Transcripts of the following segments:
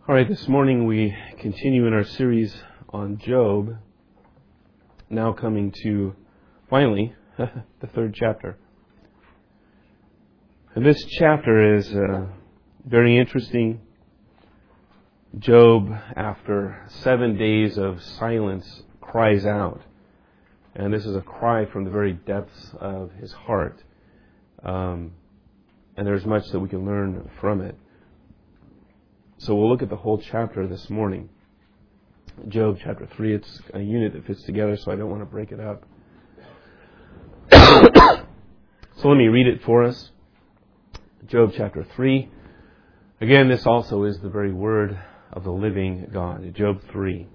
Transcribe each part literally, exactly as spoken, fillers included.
All right, this morning we continue in our series on Job, now coming to, finally, the third chapter. And this chapter is uh, very interesting. Job, after seven days of silence, cries out. And this is a cry from the very depths of his heart. Um, and there's much that we can learn from it. So we'll look at the whole chapter this morning. Job chapter three, it's a unit that fits together, so I don't want to break it up. So let me read it for us. Job chapter three. Again, this also is the very word of the living God. Job three.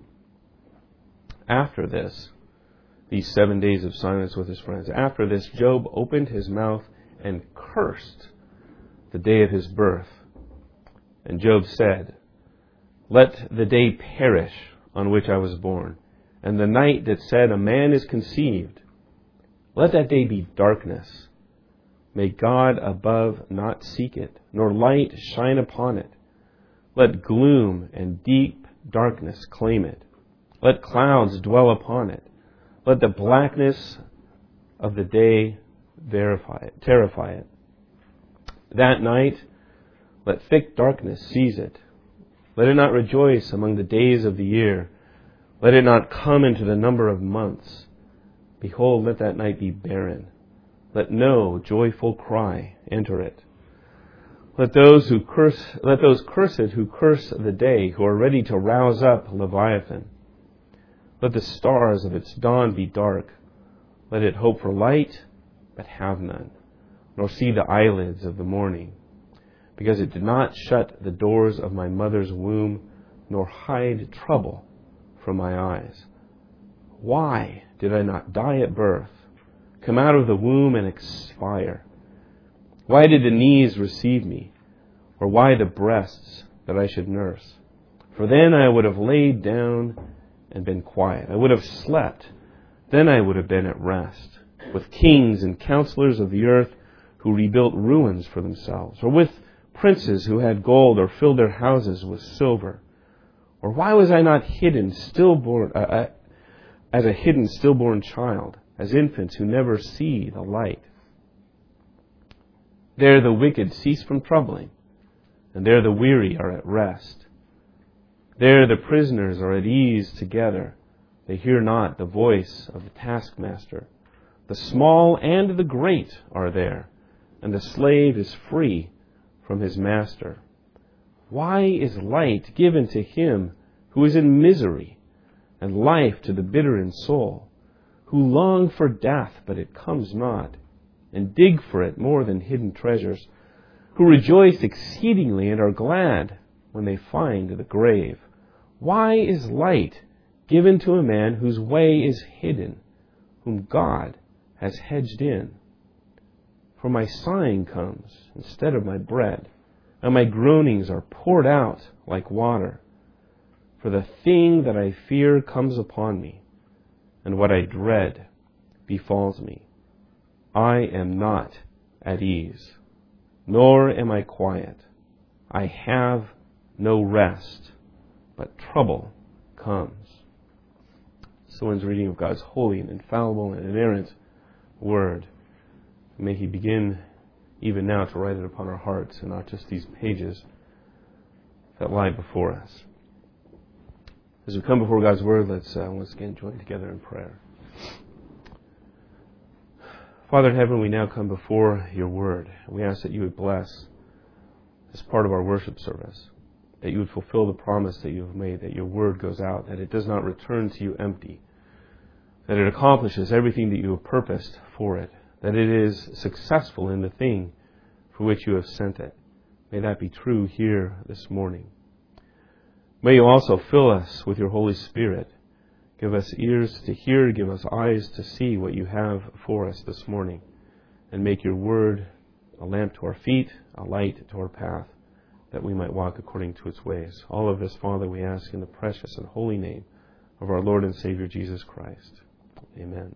After this, these seven days of silence with his friends, after this, Job opened his mouth and cursed the day of his birth. And Job said, "Let the day perish on which I was born, and the night that said, a man is conceived. Let that day be darkness. May God above not seek it, nor light shine upon it. Let gloom and deep darkness claim it. Let clouds dwell upon it. Let the blackness of the day verify it, terrify it. That night, let thick darkness seize it. Let it not rejoice among the days of the year. Let it not come into the number of months. Behold, let that night be barren. Let no joyful cry enter it. Let those who curse, let those curse it who curse the day, who are ready to rouse up Leviathan. Let the stars of its dawn be dark. Let it hope for light, but have none, nor see the eyelids of the morning. Because it did not shut the doors of my mother's womb, nor hide trouble from my eyes. Why did I not die at birth, come out of the womb and expire? Why did the knees receive me, or why the breasts that I should nurse? For then I would have laid down and been quiet. I would have slept. Then I would have been at rest, with kings and counselors of the earth who rebuilt ruins for themselves, or with princes who had gold or filled their houses with silver. Or why was I not hidden, stillborn, uh, as a hidden stillborn child, as infants who never see the light? There the wicked cease from troubling, and there the weary are at rest. There the prisoners are at ease together. They hear not the voice of the taskmaster. The small and the great are there, and the slave is free from his master. Why is light given to him who is in misery, and life to the bitter in soul, who long for death, but it comes not, and dig for it more than hidden treasures, who rejoice exceedingly and are glad when they find the grave? Why is light given to a man whose way is hidden, whom God has hedged in? For my sighing comes instead of my bread, and my groanings are poured out like water. For the thing that I fear comes upon me, and what I dread befalls me. I am not at ease, nor am I quiet. I have no rest, but trouble comes." So ends reading of God's holy and infallible and inerrant word. May He begin even now to write it upon our hearts, and not just these pages that lie before us. As we come before God's Word, let's uh, once again join together in prayer. Father in heaven, we now come before Your Word. We ask that You would bless this part of our worship service, that You would fulfill the promise that You have made, that Your Word goes out, that it does not return to You empty, that it accomplishes everything that You have purposed for it, that it is successful in the thing for which You have sent it. May that be true here this morning. May You also fill us with Your Holy Spirit. Give us ears to hear, give us eyes to see what You have for us this morning, and make Your Word a lamp to our feet, a light to our path, that we might walk according to its ways. All of this, Father, we ask in the precious and holy name of our Lord and Savior Jesus Christ. Amen.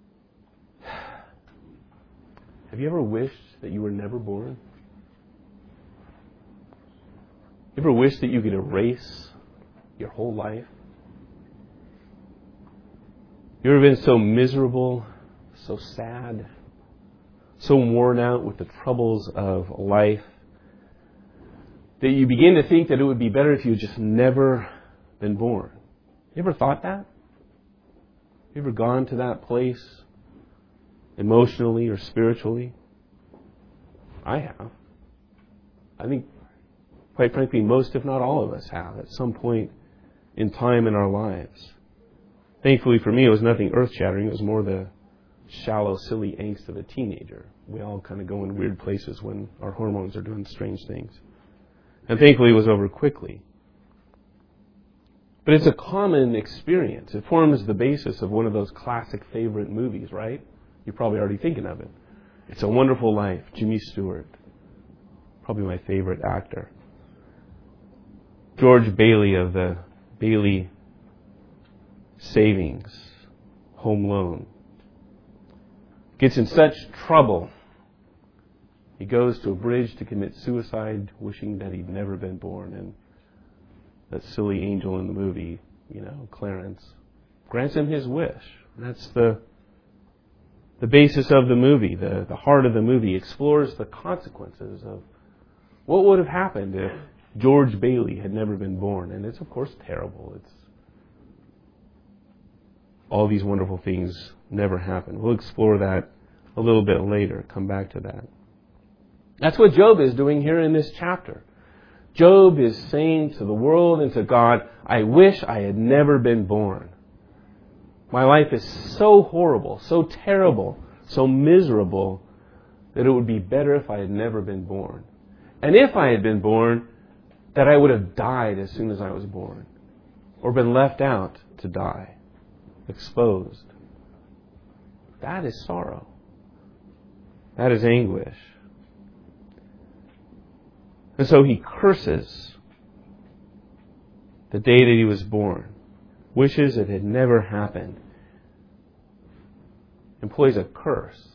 Have you ever wished that you were never born? ever wish that you could erase your whole life? You ever been so miserable, so sad, so worn out with the troubles of life that you begin to think that it would be better if you had just never been born? You ever thought that? You ever gone to that place emotionally or spiritually? I have. I think, quite frankly, most, if not all of us have at some point in time in our lives. Thankfully for me, it was nothing earth-shattering. It was more the shallow, silly angst of a teenager. We all kind of go in weird places when our hormones are doing strange things. And thankfully it was over quickly. But it's a common experience. It forms the basis of one of those classic favorite movies, right? You're probably already thinking of it. It's a Wonderful Life, Jimmy Stewart. Probably my favorite actor. George Bailey of the Bailey Savings Home Loan gets in such trouble. He goes to a bridge to commit suicide, wishing that he'd never been born. And that silly angel in the movie, you know, Clarence, grants him his wish. That's the the basis of the movie. The, the heart of the movie explores the consequences of what would have happened if George Bailey had never been born. And it's, of course, terrible. It's all these wonderful things never happen. We'll explore that a little bit later. Come back to that. That's what Job is doing here in this chapter. Job is saying to the world and to God, I wish I had never been born. My life is so horrible, so terrible, so miserable that it would be better if I had never been born. And if I had been born, that I would have died as soon as I was born, or been left out to die, exposed. That is sorrow. That is anguish. And so he curses the day that he was born, wishes it had never happened, employs a curse.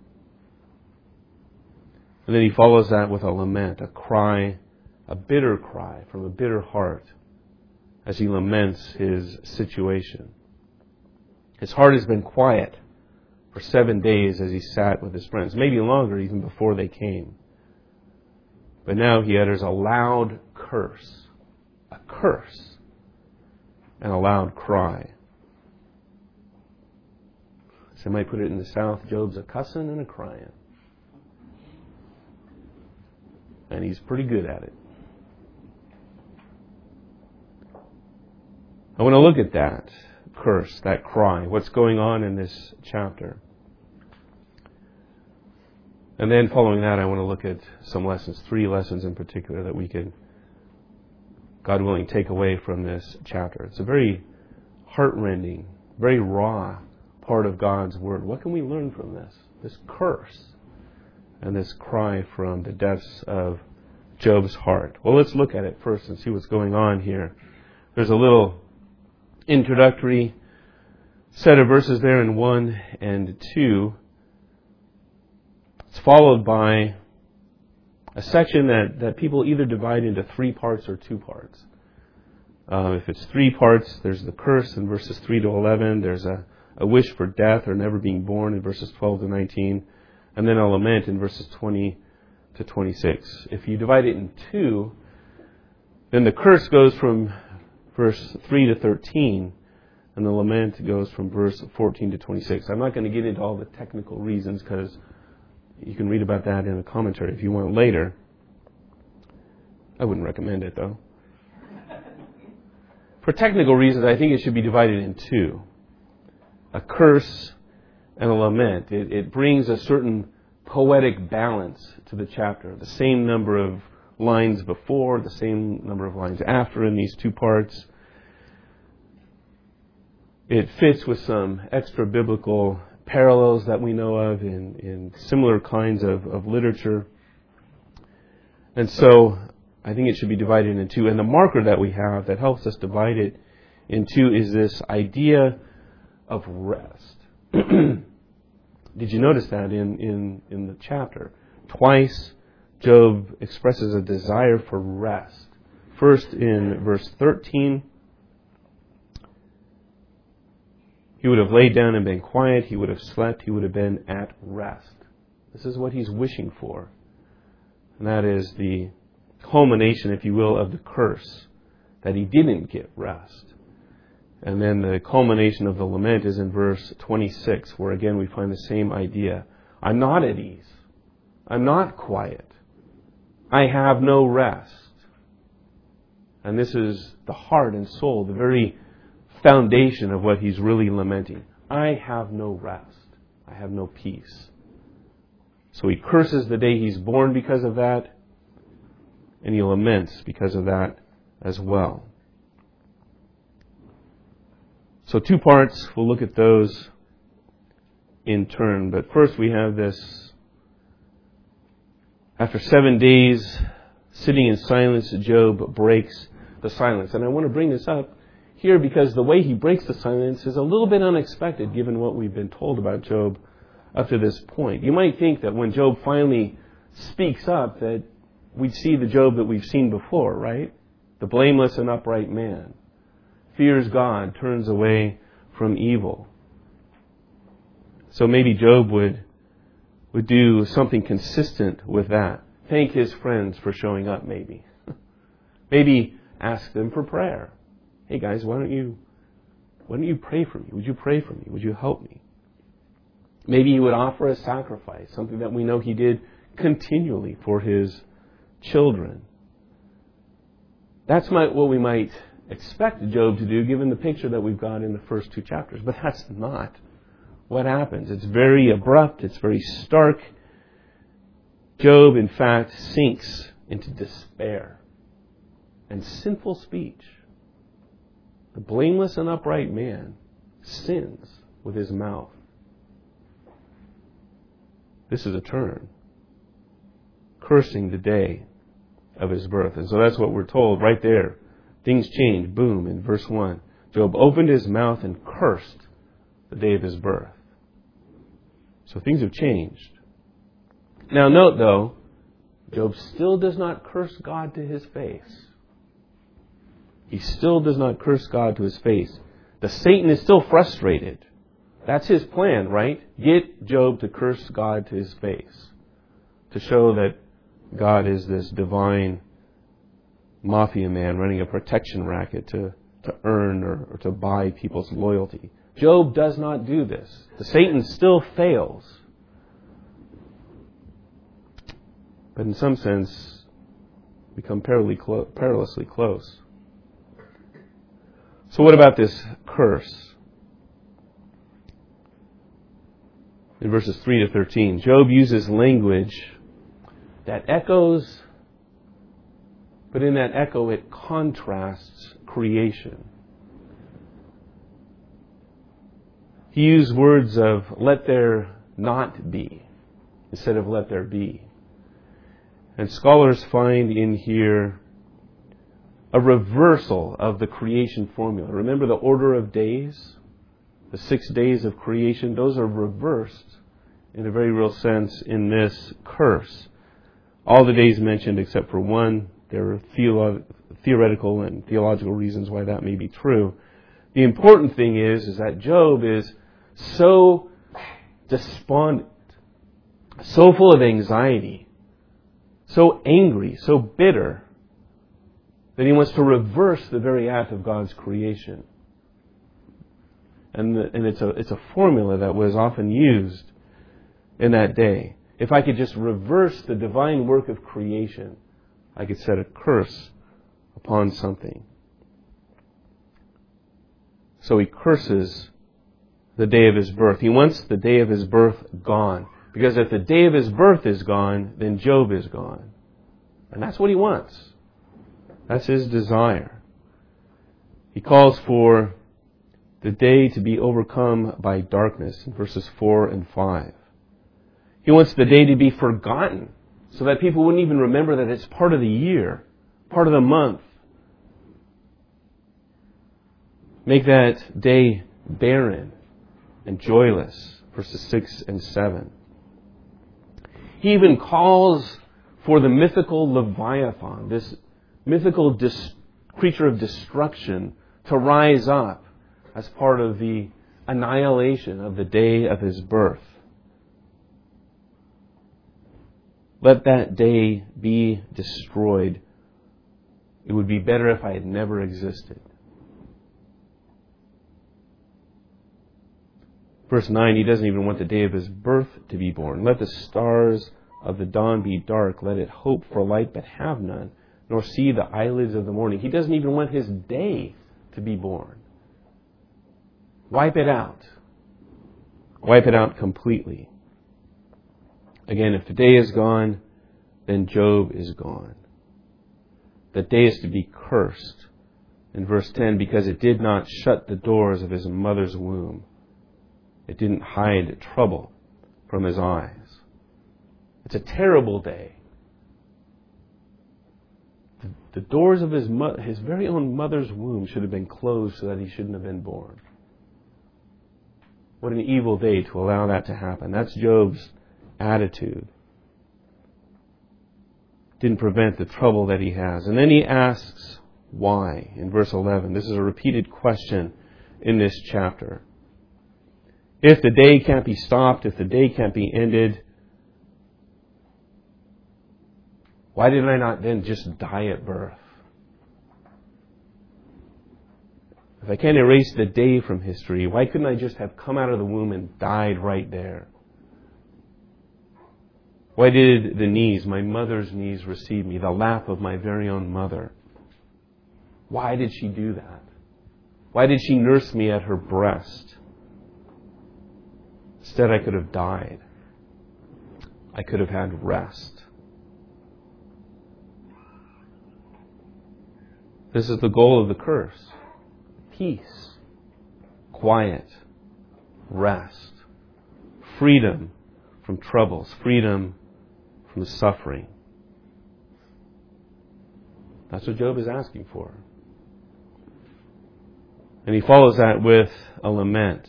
And then he follows that with a lament, a cry, a bitter cry from a bitter heart as he laments his situation. His heart has been quiet for seven days as he sat with his friends, maybe longer even before they came. But now he utters a loud curse, a curse, and a loud cry. Some might put it in the South, Job's a cussing and a crying. And he's pretty good at it. I want to look at that curse, that cry, what's going on in this chapter. And then following that, I want to look at some lessons, three lessons in particular that we can, God willing, take away from this chapter. It's a very heart-rending, very raw part of God's Word. What can we learn from this? This curse and this cry from the depths of Job's heart. Well, let's look at it first and see what's going on here. There's a little introductory set of verses there in one and two. It's followed by a section that, that people either divide into three parts or two parts. Uh, if it's three parts, there's the curse in verses three to eleven. There's a, a wish for death or never being born in verses twelve to nineteen. And then a lament in verses twenty to twenty-six. If you divide it in two, then the curse goes from verse three to thirteen, and the lament goes from verse fourteen to twenty-six. I'm not going to get into all the technical reasons because you can read about that in a commentary if you want later. I wouldn't recommend it, though. For technical reasons, I think it should be divided in two. A curse and a lament. It, it brings a certain poetic balance to the chapter. The same number of lines before, the same number of lines after in these two parts. It fits with some extra biblical parallels that we know of in, in similar kinds of, of literature. And so I think it should be divided in two. And the marker that we have that helps us divide it in two is this idea of rest. Did you notice that in, in, in the chapter? Twice Job expresses a desire for rest, First, in verse thirteen, he would have laid down and been quiet. He would have slept. He would have been at rest. This is what he's wishing for. And that is the culmination, if you will, of the curse, that he didn't get rest. And then the culmination of the lament is in verse twenty-six, where again we find the same idea. I'm not at ease. I'm not quiet. I have no rest. And this is the heart and soul, the very foundation of what he's really lamenting. I have no rest. I have no peace. So he curses the day he's born because of that, and he laments because of that as well. So two parts, we'll look at those in turn. But first we have this, after seven days sitting in silence, Job breaks the silence. And I want to bring this up here because the way he breaks the silence is a little bit unexpected given what we've been told about Job up to this point. You might think that when Job finally speaks up that we'd see the Job that we've seen before, right? The blameless and upright man. Fears God, turns away from evil. So maybe Job would, would do something consistent with that. Thank his friends for showing up, maybe. Maybe ask them for prayer. Hey guys, why don't you why don't you pray for me? Would you pray for me? Would you help me? Maybe he would offer a sacrifice, something that we know he did continually for his children. That's my, what we might expect Job to do, given the picture that we've got in the first two chapters. But that's not what happens. It's very abrupt. It's very stark. Job, in fact, sinks into despair and sinful speech. The blameless and upright man sins with his mouth. This is a turn. Cursing the day of his birth. And so that's what we're told right there. Things change. Boom. In verse one. Job opened his mouth and cursed the day of his birth. So things have changed. Now note though, Job still does not curse God to his face. He still does not curse God to his face. The Satan is still frustrated. That's his plan, right? Get Job to curse God to his face. To show that God is this divine mafia man running a protection racket to, to earn or, or to buy people's loyalty. Job does not do this. The Satan still fails. But in some sense, become perilously close. So what about this curse? In verses three to thirteen, Job uses language that echoes, but in that echo it contrasts creation. He used words of let there not be instead of let there be. And scholars find in here a reversal of the creation formula. Remember the order of days? The six days of creation, those are reversed in a very real sense in this curse. All the days mentioned except for one. There are theolo- theoretical and theological reasons why that may be true. The important thing is, is that Job is so despondent, so full of anxiety, so angry, so bitter, that he wants to reverse the very act of God's creation. And, the, and it's a it's a formula that was often used in that day. If I could just reverse the divine work of creation, I could set a curse upon something. So he curses the day of his birth. He wants the day of his birth gone. Because if the day of his birth is gone, then Job is gone. And that's what he wants. That's his desire. He calls for the day to be overcome by darkness in verses four and five. He wants the day to be forgotten so that people wouldn't even remember that it's part of the year, part of the month. Make that day barren and joyless, verses six and seven. He even calls for the mythical Leviathan, this mythical dis- creature of destruction to rise up as part of the annihilation of the day of his birth. Let that day be destroyed. It would be better if I had never existed. Verse nine, he doesn't even want the day of his birth to be born. Let the stars of the dawn be dark. Let it hope for light but have none, nor see the eyelids of the morning. He doesn't even want his day to be born. Wipe it out. Wipe it out completely. Again, if the day is gone, then Job is gone. The day is to be cursed. In verse ten, because it did not shut the doors of his mother's womb. It didn't hide trouble from his eyes. It's a terrible day. The, the doors of his mo- his very own mother's womb should have been closed so that he shouldn't have been born. What an evil day to allow that to happen. That's Job's attitude. Didn't prevent the trouble that he has. And then he asks why in verse eleven. This is a repeated question in this chapter. If the day can't be stopped, if the day can't be ended, why did I not then just die at birth? If I can't erase the day from history, why couldn't I just have come out of the womb and died right there? Why did the knees, my mother's knees, receive me, the lap of my very own mother? Why did she do that? Why did she nurse me at her breast? Instead, I could have died. I could have had rest. This is the goal of the curse. Peace, quiet, rest, freedom from troubles, freedom from suffering. That's what Job is asking for. And he follows that with a lament.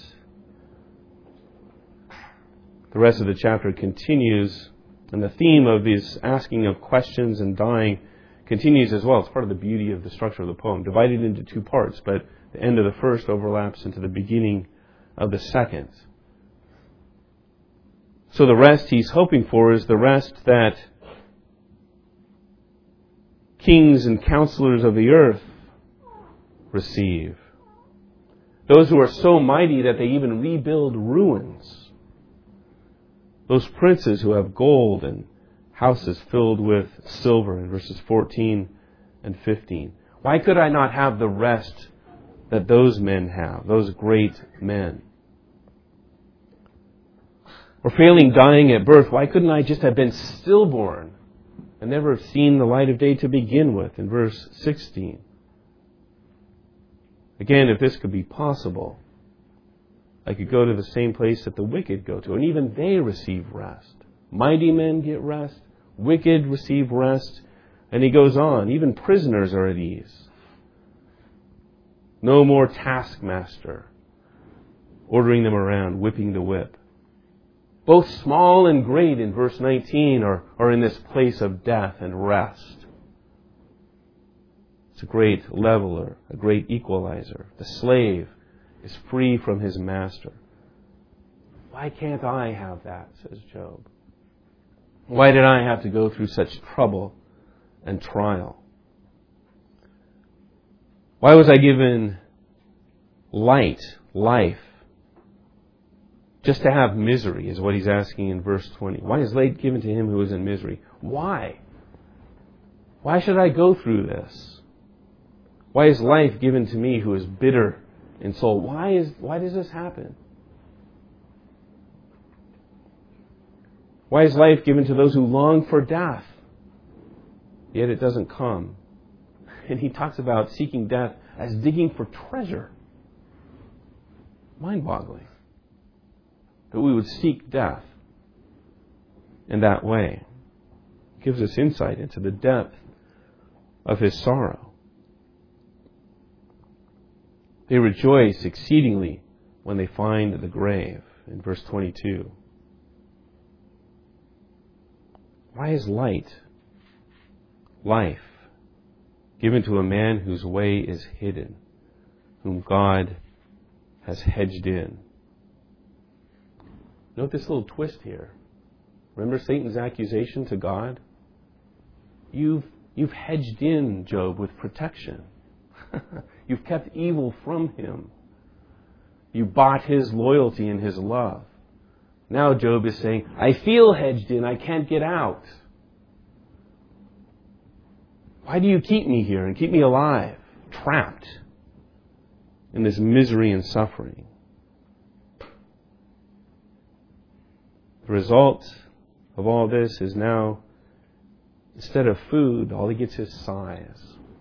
The rest of the chapter continues, and the theme of this asking of questions and dying continues as well. It's part of the beauty of the structure of the poem, divided into two parts, but the end of the first overlaps into the beginning of the second. So the rest he's hoping for is the rest that kings and counselors of the earth receive. Those who are so mighty that they even rebuild ruins. Those princes who have gold and houses filled with silver in verses fourteen and fifteen. Why could I not have the rest that those men have, those great men? Or failing dying at birth, why couldn't I just have been stillborn and never have seen the light of day to begin with in verse sixteen? Again, if this could be possible, I could go to the same place that the wicked go to, and even they receive rest. Mighty men get rest, wicked receive rest, and he goes on. Even prisoners are at ease. No more taskmaster ordering them around, whipping the whip. Both small and great in verse nineteen are, are in this place of death and rest. It's a great leveler, a great equalizer. The slave is free from his master. Why can't I have that, says Job? Why did I have to go through such trouble and trial? Why was I given light, life, just to have misery, is what he's asking in verse twenty. Why is light given to him who is in misery? Why? Why should I go through this? Why is life given to me who is bitter in soul? Why is why does this happen? Why is life given to those who long for death? Yet it doesn't come. And he talks about seeking death as digging for treasure. Mind-boggling. That we would seek death in that way. It gives us insight into the depth of his sorrow. They rejoice exceedingly when they find the grave, in verse twenty-two. Why is light, life, given to a man whose way is hidden, whom God has hedged in. Note this little twist here. Remember Satan's accusation to God? You've, you've hedged in Job with protection. You've kept evil from him. You bought his loyalty and his love. Now Job is saying, I feel hedged in, I can't get out. Why do you keep me here and keep me alive, trapped in this misery and suffering? The result of all this is now, instead of food, all he gets is sighs.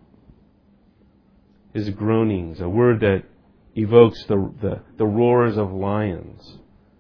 His groanings, a word that evokes the, the, the roars of lions.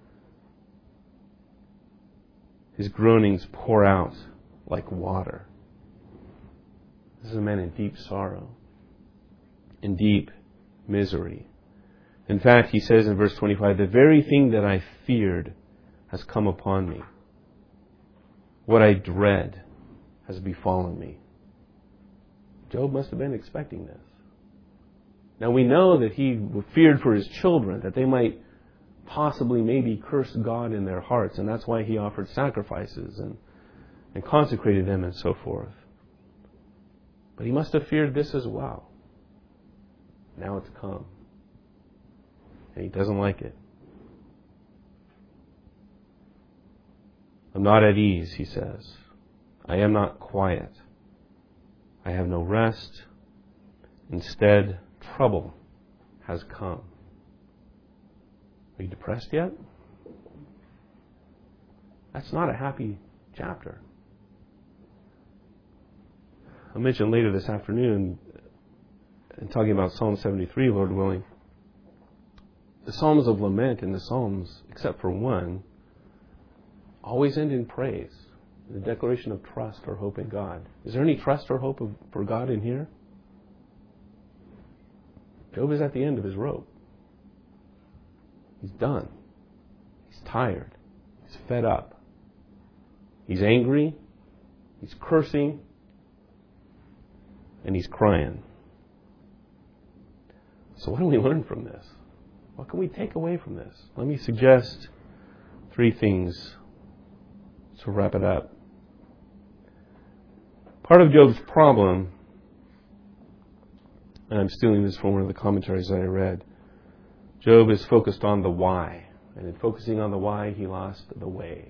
His groanings pour out like water. This is a man in deep sorrow, in deep misery. In fact, he says in verse twenty-five, the very thing that I feared has come upon me. What I dread has befallen me. Job must have been expecting this. Now we know that he feared for his children, that they might possibly maybe curse God in their hearts, and that's why he offered sacrifices and, and consecrated them and so forth. But he must have feared this as well. Now it's come. And he doesn't like it. I'm not at ease, he says. I am not quiet. I have no rest. Instead, trouble has come. Are you depressed yet? That's not a happy chapter. I'll mention later this afternoon, in talking about Psalm seventy-three, Lord willing, the Psalms of lament and the Psalms, except for one, always end in praise, the declaration of trust or hope in God. Is there any trust or hope of, for God in here? Job is at the end of his rope. He's done. He's tired. He's fed up. He's angry. He's cursing. And he's crying. So what do we learn from this? What can we take away from this? Let me suggest three things to wrap it up. Part of Job's problem, and I'm stealing this from one of the commentaries that I read, Job is focused on the why. And in focusing on the why, he lost the way.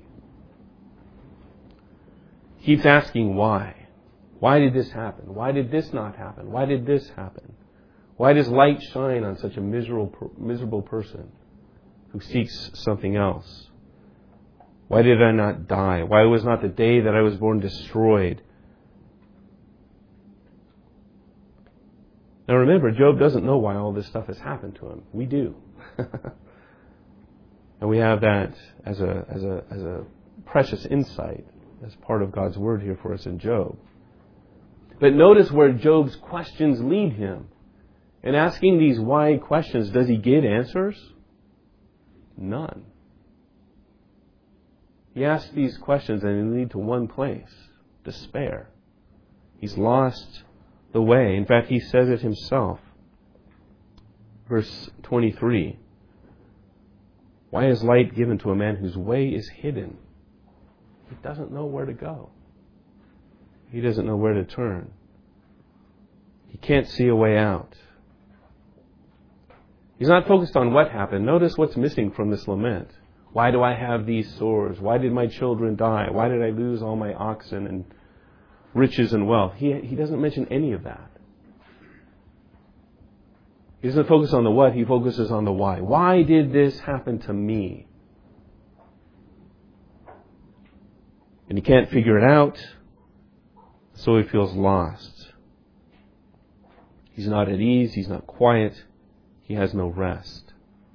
He keeps asking why. Why did this happen? Why did this not happen? Why did this happen? Why does light shine on such a miserable, miserable person who seeks something else? Why did I not die? Why was not the day that I was born destroyed? Now remember, Job doesn't know why all this stuff has happened to him. We do. And we have that as a, as a, as a precious insight as part of God's word here for us in Job. But notice where Job's questions lead him. In asking these why questions, does he get answers? None. He asks these questions and they lead to one place, despair. He's lost the way. In fact, he says it himself. Verse twenty-three. Why is light given to a man whose way is hidden? He doesn't know where to go. He doesn't know where to turn. He can't see a way out. He's not focused on what happened. Notice what's missing from this lament. Why do I have these sores? Why did my children die? Why did I lose all my oxen and riches and wealth? He, he doesn't mention any of that. He doesn't focus on the what, he focuses on the why. Why did this happen to me? And he can't figure it out, so he feels lost. He's not at ease, he's not quiet, he has no rest.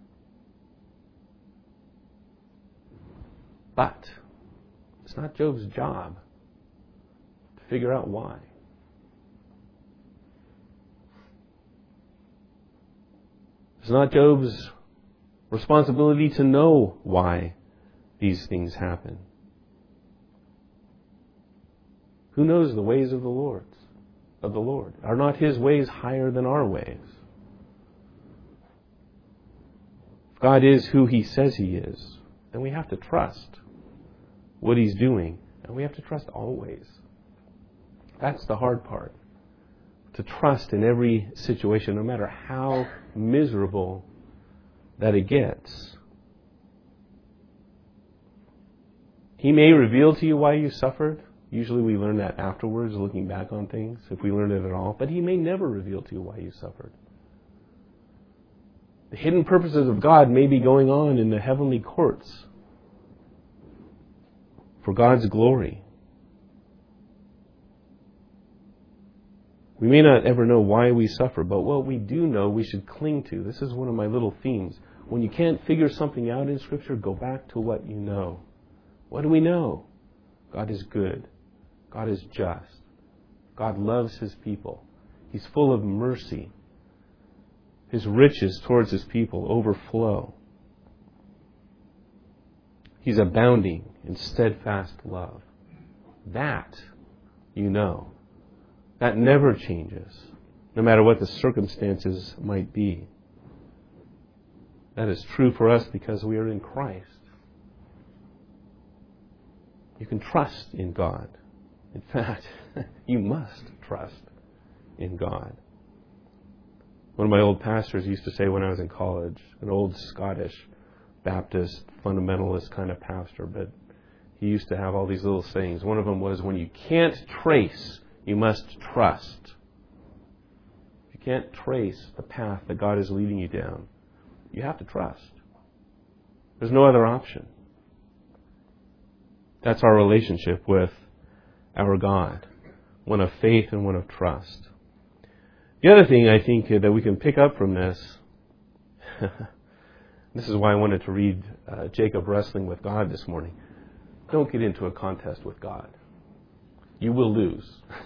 But it's not Job's job to figure out why. It's not Job's responsibility to know why these things happen. Who knows the ways of the Lord? of the Lord? Are not His ways higher than our ways? If God is who He says He is, then we have to trust what He's doing. And we have to trust always. That's the hard part. To trust in every situation, no matter how miserable that it gets. He may reveal to you why you suffered. Usually we learn that afterwards, looking back on things, if we learn it at all. But He may never reveal to you why you suffered. The hidden purposes of God may be going on in the heavenly courts for God's glory. We may not ever know why we suffer, but what we do know we should cling to. This is one of my little themes. When you can't figure something out in Scripture, go back to what you know. What do we know? God is good. God is just. God loves His people. He's full of mercy. His riches towards His people overflow. He's abounding in steadfast love. That you know. That never changes, no matter what the circumstances might be. That is true for us because we are in Christ. You can trust in God. In fact, you must trust in God. One of my old pastors used to say when I was in college, an old Scottish Baptist fundamentalist kind of pastor, but he used to have all these little sayings. One of them was, when you can't trace, you must trust. If you can't trace the path that God is leading you down, you have to trust. There's no other option. That's our relationship with our God. One of faith and one of trust. The other thing I think that we can pick up from this, this is why I wanted to read uh, Jacob wrestling with God this morning. Don't get into a contest with God. You will lose.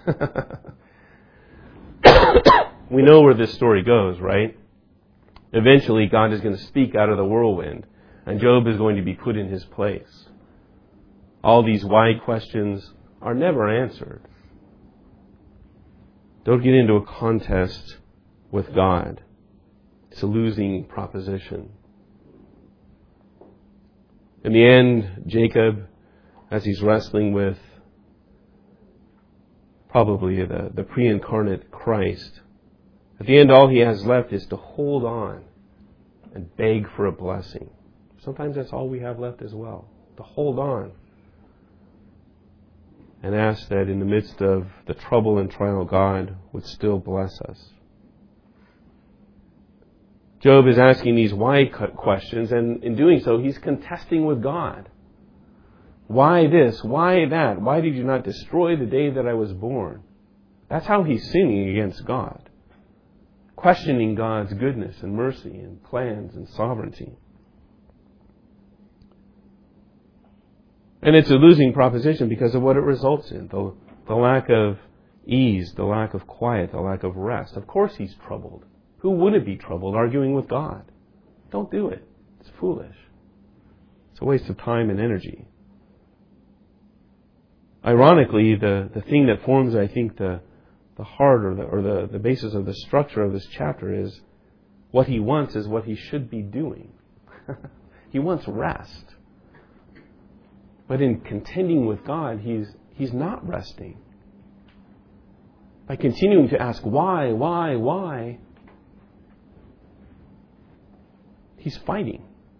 We know where this story goes, right? Eventually, God is going to speak out of the whirlwind, and Job is going to be put in his place. All these why questions are never answered. Don't get into a contest with God. It's a losing proposition. In the end, Jacob, as he's wrestling with probably the, the pre-incarnate Christ, at the end all he has left is to hold on and beg for a blessing. Sometimes that's all we have left as well, to hold on and ask that in the midst of the trouble and trial, God would still bless us. Job is asking these why questions, and in doing so, he's contesting with God. Why this? Why that? Why did you not destroy the day that I was born? That's how he's sinning against God. Questioning God's goodness and mercy and plans and sovereignty. And it's a losing proposition because of what it results in. The, the lack of ease, the lack of quiet, the lack of rest. Of course he's troubled. Who wouldn't be troubled arguing with God? Don't do it. It's foolish. It's a waste of time and energy. Ironically, the, the thing that forms, I think, the, the heart or, the, or the, the basis of the structure of this chapter is what he wants is what he should be doing. He wants rest. But in contending with God, he's he's not resting. By continuing to ask why, why, why, he's fighting.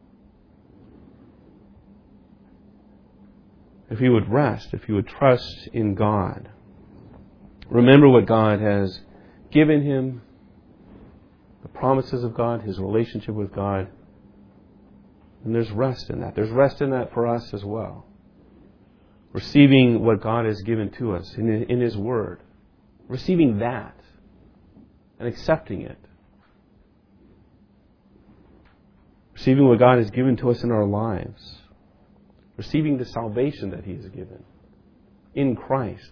If he would rest, if he would trust in God, remember what God has given him, the promises of God, his relationship with God, and there's rest in that. There's rest in that for us as well. Receiving what God has given to us in, in His Word. Receiving that and accepting it. Receiving what God has given to us in our lives. Receiving the salvation that He has given in Christ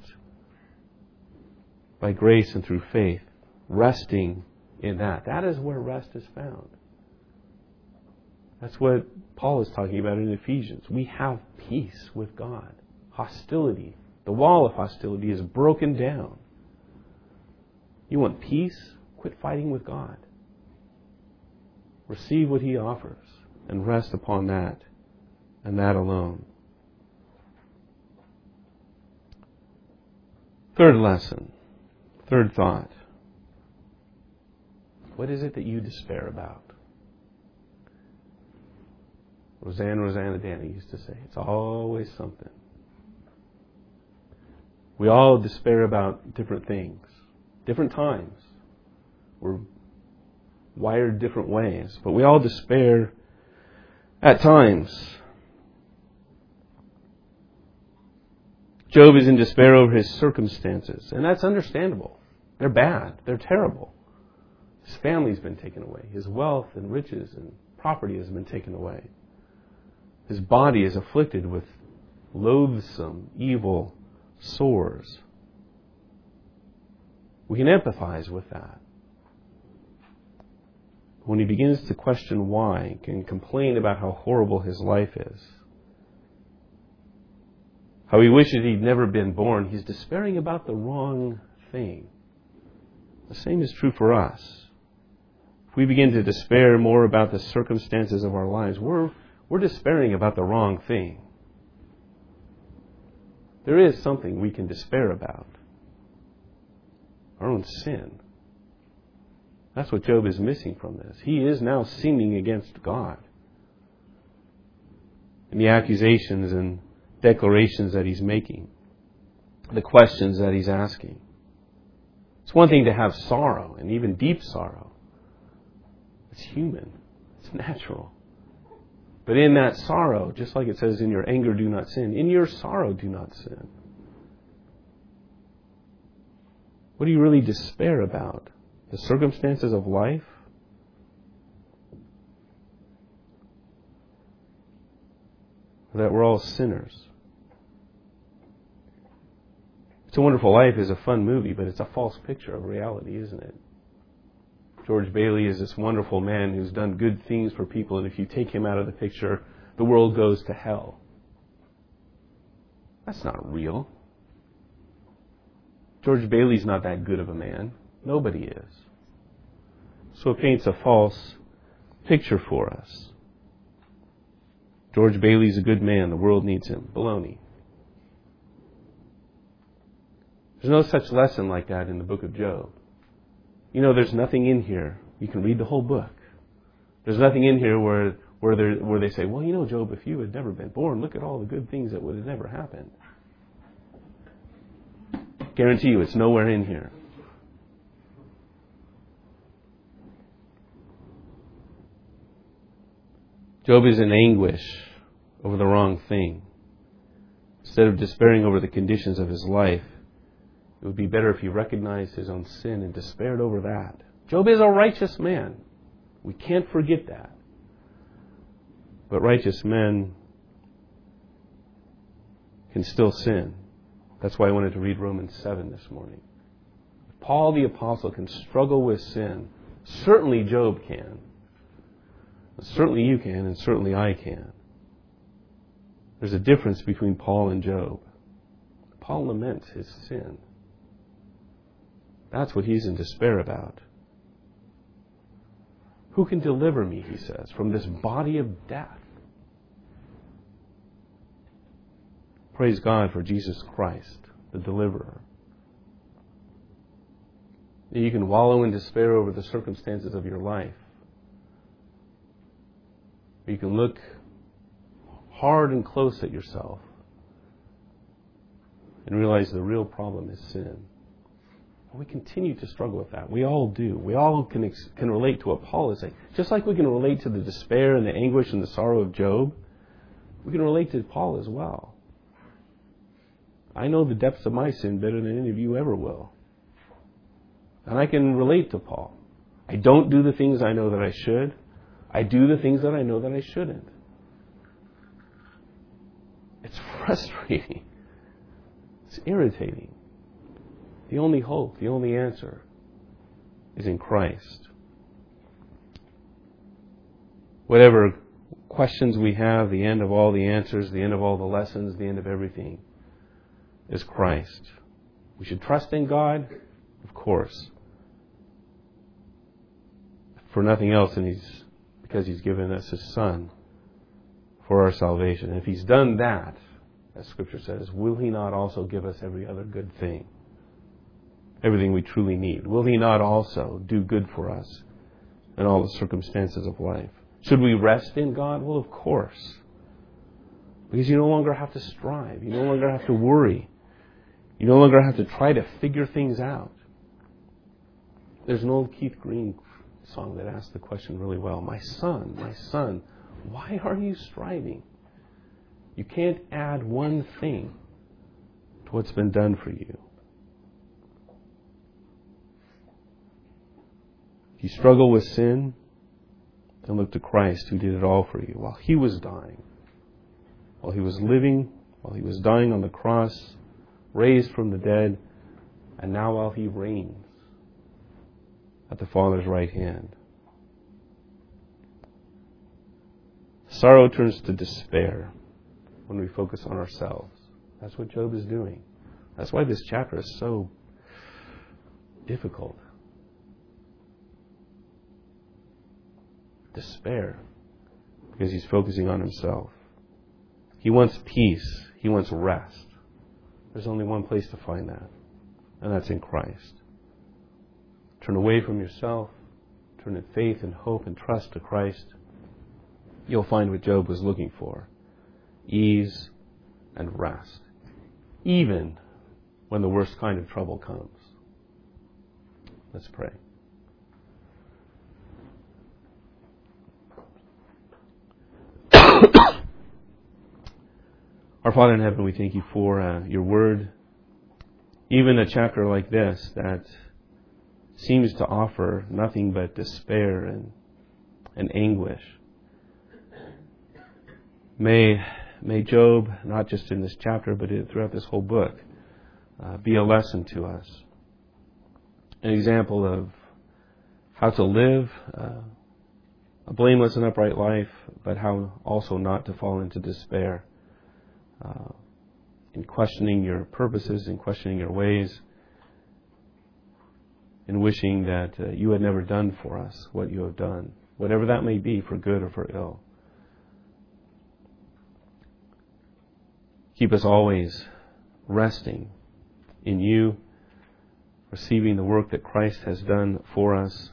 by grace and through faith. Resting in that. That is where rest is found. That's what Paul is talking about in Ephesians. We have peace with God. Hostility. The wall of hostility is broken down. You want peace? Quit fighting with God. Receive what He offers and rest upon that and that alone. Third lesson, third thought. What is it that you despair about? Roseanne, Rosanna Danny used to say, it's always something. We all despair about different things, different times. We're wired different ways, but we all despair at times. Job is in despair over his circumstances, and that's understandable. They're bad. They're terrible. His family's been taken away. His wealth and riches and property has been taken away. His body is afflicted with loathsome, evil sores. We can empathize with that. When he begins to question why, can complain about how horrible his life is, how he wishes he'd never been born, he's despairing about the wrong thing. The same is true for us. If we begin to despair more about the circumstances of our lives, we're, we're despairing about the wrong thing. There is something we can despair about. Our own sin. That's what Job is missing from this. He is now sinning against God. And the accusations and declarations that he's making, the questions that he's asking. It's one thing to have sorrow, and even deep sorrow. It's human. It's natural. But in that sorrow, just like it says, in your anger do not sin, in your sorrow do not sin. What do you really despair about? The circumstances of life? Or that we're all sinners? It's a Wonderful Life is a fun movie, but it's a false picture of reality, isn't it? George Bailey is this wonderful man who's done good things for people, and if you take him out of the picture, the world goes to hell. That's not real. George Bailey's not that good of a man. Nobody is. So it paints a false picture for us. George Bailey's a good man. The world needs him. Baloney. There's no such lesson like that in the book of Job. You know, there's nothing in here. You can read the whole book. There's nothing in here where where, where they say, well, you know, Job, if you had never been born, look at all the good things that would have never happened. Guarantee you, it's nowhere in here. Job is in anguish over the wrong thing. Instead of despairing over the conditions of his life, it would be better if he recognized his own sin and despaired over that. Job is a righteous man. We can't forget that. But righteous men can still sin. That's why I wanted to read Romans seven this morning. Paul the Apostle can struggle with sin. Certainly Job can. Certainly you can, and certainly I can. There's a difference between Paul and Job. Paul laments his sin. That's what he's in despair about. Who can deliver me, he says, from this body of death? Praise God for Jesus Christ, the deliverer. You can wallow in despair over the circumstances of your life. You can look hard and close at yourself and realize the real problem is sin. We continue to struggle with that. We all do. We all can ex- can relate to what Paul is saying. Just like we can relate to the despair and the anguish and the sorrow of Job, we can relate to Paul as well. I know the depths of my sin better than any of you ever will. And I can relate to Paul. I don't do the things I know that I should. I do the things that I know that I shouldn't. It's frustrating. It's irritating. The only hope, the only answer is in Christ. Whatever questions we have, the end of all the answers, the end of all the lessons, the end of everything is Christ. We should trust in God, of course, for nothing else, and He's because He's given us His Son for our salvation. And if He's done that, as Scripture says, will He not also give us every other good thing? Everything we truly need. Will He not also do good for us in all the circumstances of life? Should we rest in God? Well, of course. Because you no longer have to strive. You no longer have to worry. You no longer have to try to figure things out. There's an old Keith Green song that asks the question really well. My son, my son, why are you striving? You can't add one thing to what's been done for you. If you struggle with sin, then look to Christ who did it all for you while He was dying, while He was living, while He was dying on the cross, raised from the dead, and now while He reigns at the Father's right hand. Sorrow turns to despair when we focus on ourselves. That's what Job is doing. That's why this chapter is so difficult. Despair, because he's focusing on himself. He wants peace. He wants rest. There's only one place to find that, and that's in Christ. Turn away from yourself. Turn in faith and hope and trust to Christ. You'll find what Job was looking for. Ease and rest. Even when the worst kind of trouble comes. Let's pray. Our Father in heaven, we thank You for uh, Your Word. Even a chapter like this that seems to offer nothing but despair and, and anguish. May, may Job, not just in this chapter, but throughout this whole book, uh, be a lesson to us. An example of how to live uh, a blameless and upright life, but how also not to fall into despair. Uh, in questioning Your purposes, in questioning Your ways, in wishing that uh, You had never done for us what You have done, whatever that may be, for good or for ill. Keep us always resting in You, receiving the work that Christ has done for us.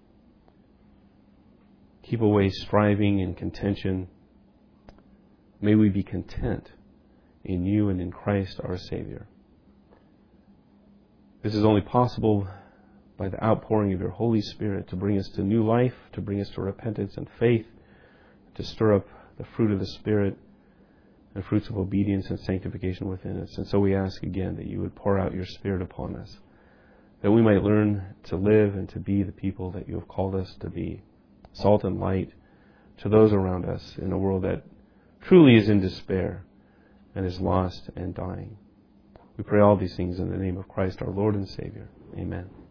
Keep away striving and contention. May we be content in You and in Christ our Savior. This is only possible by the outpouring of Your Holy Spirit to bring us to new life, to bring us to repentance and faith, to stir up the fruit of the Spirit and fruits of obedience and sanctification within us. And so we ask again that You would pour out Your Spirit upon us, that we might learn to live and to be the people that You have called us to be, salt and light to those around us in a world that truly is in despair and is lost and dying. We pray all these things in the name of Christ, our Lord and Savior. Amen.